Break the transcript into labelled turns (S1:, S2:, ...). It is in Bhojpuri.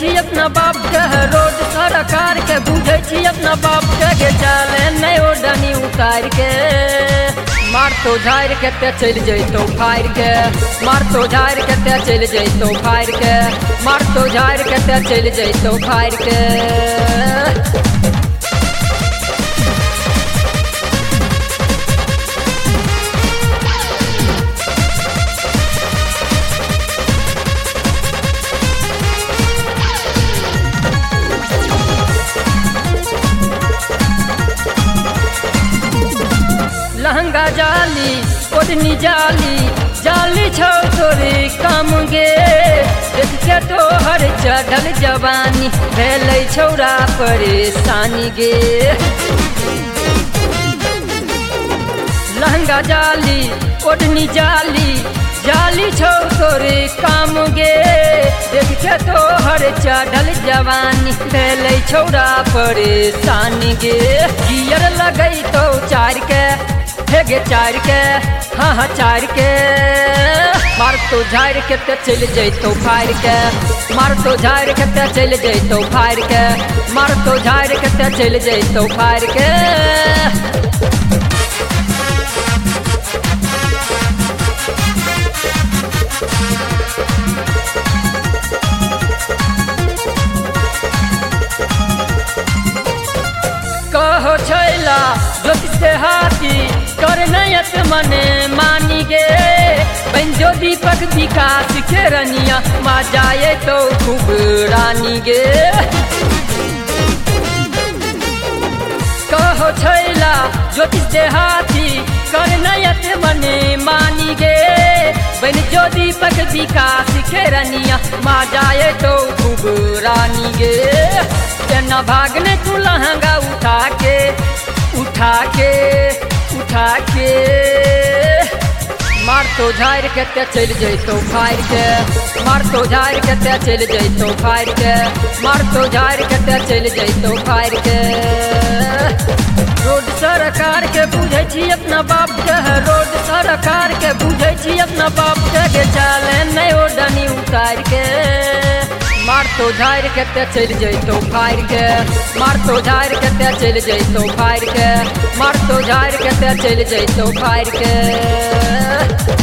S1: छी अपना बाप के रोड सरकार के बुझे छी अपना बाप के चले नहीं ओढ़नी उतार के मार तो झाड़ के ते चल जैतो फाड़ के मार तो झाड़ के ते चल जैतो फाड़ के मार तो झाड़ के ते चल जैतो फाड़ के। लहंगा जाली ओढ़नी जाली जाली छौ तोरी काम गे देख के तोहर चढ़ल जवानी भेलै छौरा परेशानी गे। लहंगा जाली ओढ़नी जाली जाली छौ तोरी काम गे देख के तोहर चढ़ल जवानी भेलै छौरा परेशानी गे। गियर लगै तो चार के गे चार के हाँ चार के मार तो झाड़ के ते चल जैतो फाड़ के मार तो झाड़ के ते चल जैतो फाड़ के मार तो झाड़ के ते चल जैतो फाड़ के। कहो छैला ज्योतिष से हाथी कर नयत मने मानी गे बन जो दीपक विकास के रनिया मा जाए तो खूब रानी गे। कहो छैला ज्योतिष से हाथी कर नयत मने मानी गे बन जो दीपक विकास के रनिया मा जाए तो खूब रानी गे। तेना भागने तू लहंगा उठा के उठा के उठा के मार तो झाड़ के ते चल जैतो फाड़ के मार तो झाड़ के ते चल जैतो फाड़ के मार तो झाड़ के ते चल जैतो फाड़ के। रोड सरकार के बुझे छी अपना बाप के रोड सरकार के बुझे छी अपना बाप के चले नहीं ओढ़नी उतार के मार तो झाड़ के ते चल जैतो फाड़ के मार तो झाड़ के ते चल जैतो फाड़ के मार तो झाड़ के ते चल जैतो फाड़ के।